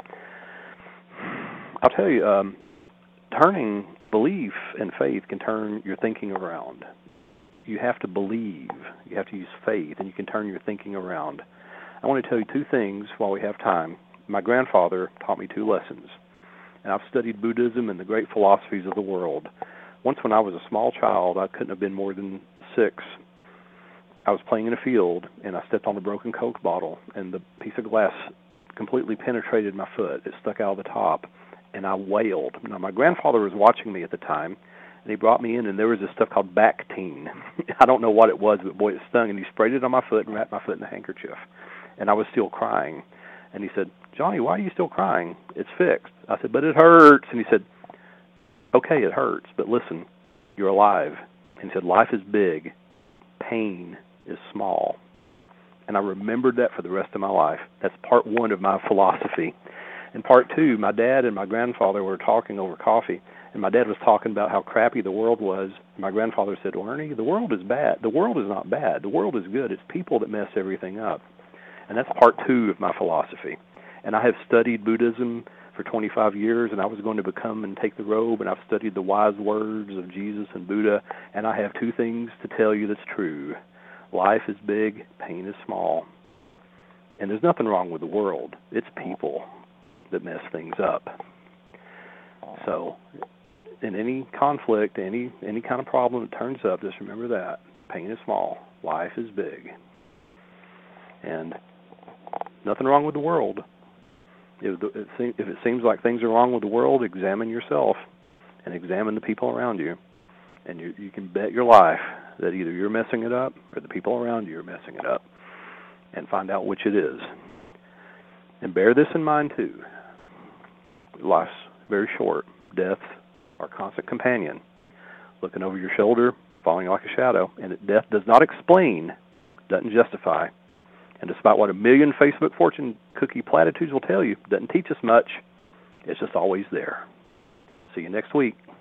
I'll tell you, turning belief and faith can turn your thinking around. You have to believe, you have to use faith, and you can turn your thinking around. I want to tell you two things while we have time. My grandfather taught me two lessons, and I've studied Buddhism and the great philosophies of the world. Once when I was a small child, I couldn't have been more than 6, I was playing in a field, and I stepped on the broken Coke bottle, and the piece of glass completely penetrated my foot. It stuck out of the top, and I wailed. Now, my grandfather was watching me at the time, and he brought me in, and there was this stuff called Bactine. I don't know what it was, but boy, it stung, and he sprayed it on my foot and wrapped my foot in a handkerchief. And I was still crying. And he said, Johnny, why are you still crying? It's fixed. I said, but it hurts. And he said, okay, it hurts, but listen, you're alive. And he said, life is big, pain is small. And I remembered that for the rest of my life. That's part 1 of my philosophy. And part 2, my dad and my grandfather were talking over coffee, and my dad was talking about how crappy the world was. My grandfather said, well, Ernie, the world is bad. The world is not bad. The world is good. It's people that mess everything up. And that's part 2 of my philosophy. And I have studied Buddhism for 25 years, and I was going to become and take the robe, and I've studied the wise words of Jesus and Buddha, and I have 2 things to tell you that's true. Life is big, pain is small. And there's nothing wrong with the world. It's people that mess things up. So in any conflict, any kind of problem that turns up, just remember that. Pain is small. Life is big. And nothing wrong with the world. If it seems like things are wrong with the world, examine yourself and examine the people around you. And you can bet your life that either you're messing it up or the people around you are messing it up, and find out which it is. And bear this in mind, too. Life's very short. Death's our constant companion, looking over your shoulder, following like a shadow. And death does not explain, doesn't justify. And despite what a million Facebook fortune cookie platitudes will tell you, doesn't teach us much. It's just always there. See you next week.